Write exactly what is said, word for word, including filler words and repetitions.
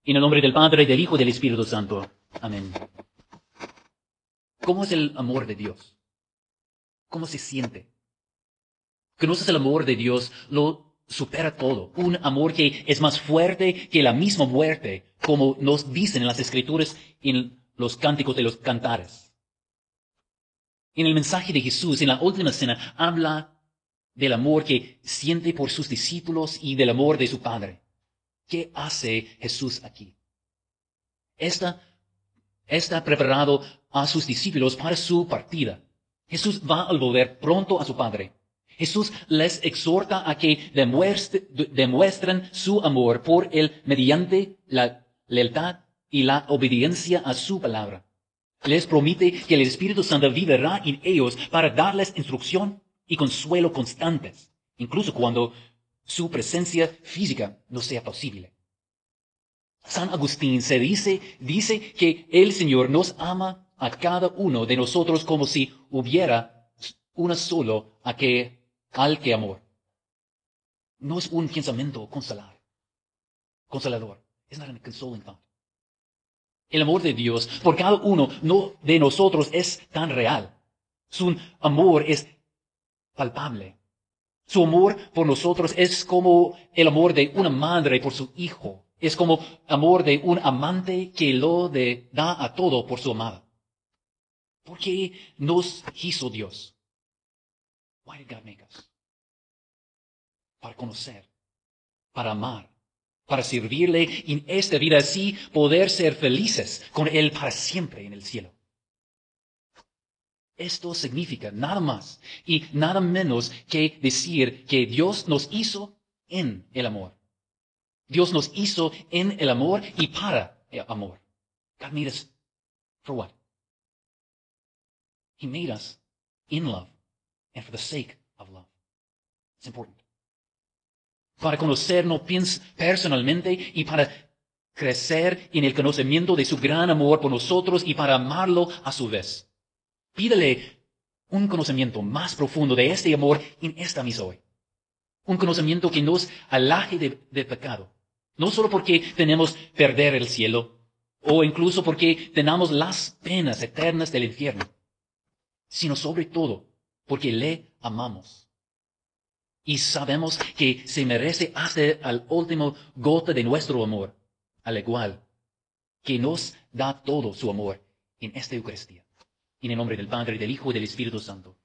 En el nombre del Padre, del Hijo y del Espíritu Santo. Amén. ¿Cómo es el amor de Dios? ¿Cómo se siente? ¿Conoces el amor de Dios? Lo supera todo. Un amor que es más fuerte que la misma muerte, como nos dicen en las Escrituras, en los cánticos de los cantares. En el mensaje de Jesús, en la última cena, habla del amor que siente por sus discípulos y del amor de su Padre. ¿Qué hace Jesús aquí? Está, está preparado a sus discípulos para su partida. Jesús va a volver pronto a su Padre. Jesús les exhorta a que demuestre, demuestren su amor por él mediante la lealtad y la obediencia a su palabra. Les promete que el Espíritu Santo vivirá en ellos para darles instrucción y consuelo constantes, incluso cuando su presencia física no sea posible. San Agustín se dice, dice que el Señor nos ama a cada uno de nosotros como si hubiera una solo a que, al que amor. No es un pensamiento consolar, consolador. It's not a consoling thought. El amor de Dios por cada uno no de nosotros es tan real. Su amor es palpable. Su amor por nosotros es como el amor de una madre por su hijo. Es como amor de un amante que lo de, da a todo por su amada. ¿Por qué nos hizo Dios? Why did God make us? Para conocer, para amar, para servirle en esta vida, así poder ser felices con Él para siempre en el cielo. Esto significa nada más y nada menos que decir que Dios nos hizo en el amor. Dios nos hizo en el amor y para el amor. God made us for what? He made us in love and for the sake of love. It's important. Para conocernos personalmente y para crecer en el conocimiento de su gran amor por nosotros y para amarlo a su vez. Pídele un conocimiento más profundo de este amor en esta misa hoy. Un conocimiento que nos aleje de, de pecado. No solo porque tenemos perder el cielo, o incluso porque tenemos las penas eternas del infierno, sino sobre todo porque le amamos. Y sabemos que se merece hasta al último gota de nuestro amor, al igual que nos da todo su amor en esta Eucaristía. En el nombre del Padre, del Hijo y del Espíritu Santo.